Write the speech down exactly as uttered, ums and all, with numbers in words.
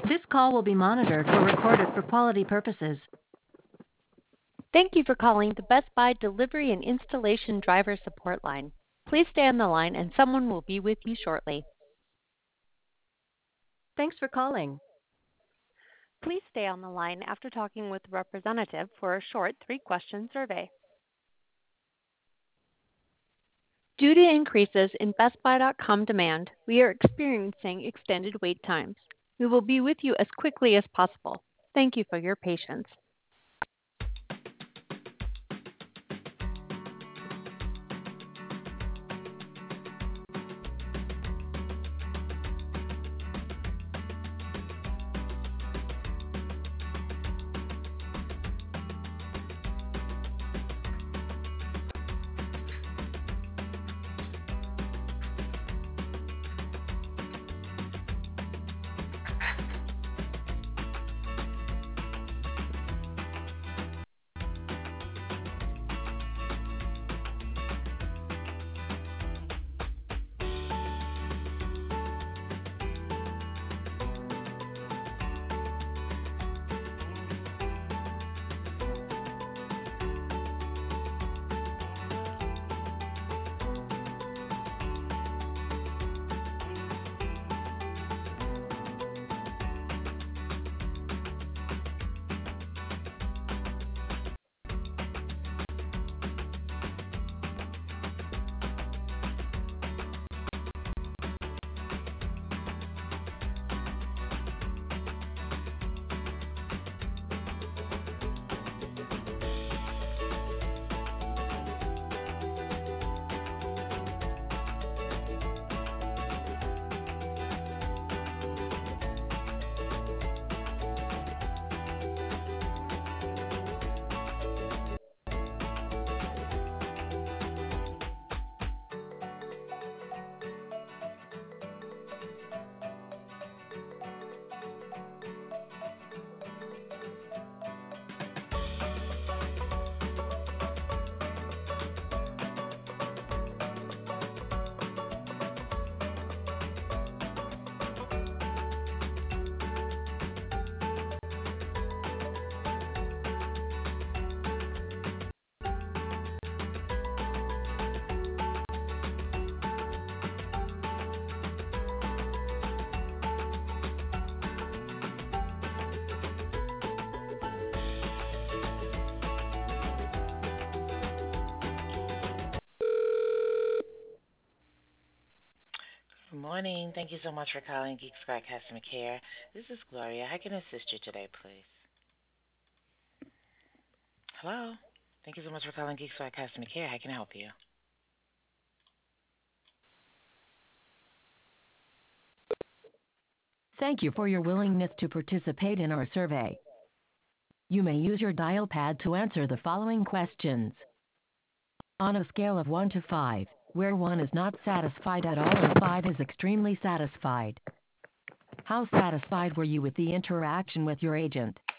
This call will be monitored or recorded for quality purposes. Thank you for calling the Best Buy Delivery and Installation Driver Support Line. Please stay on the line and someone will be with you shortly. Thanks for calling. Please stay on the line after talking with a representative for a short three-question survey. Due to increases in Best Buy dot com demand, we are experiencing extended wait times. We will be with you as quickly as possible. Thank you for your patience. Good morning. Thank you so much for calling Geek Squad Customer Care. This is Gloria. How can I assist you today, please? Hello. Thank you so much for calling Geek Squad Customer Care. How can I help you? Thank you for your willingness to participate in our survey. You may use your dial pad to answer the following questions. On a scale of one to five, where one is not satisfied at all and five is extremely satisfied, how satisfied were you with the interaction with your agent?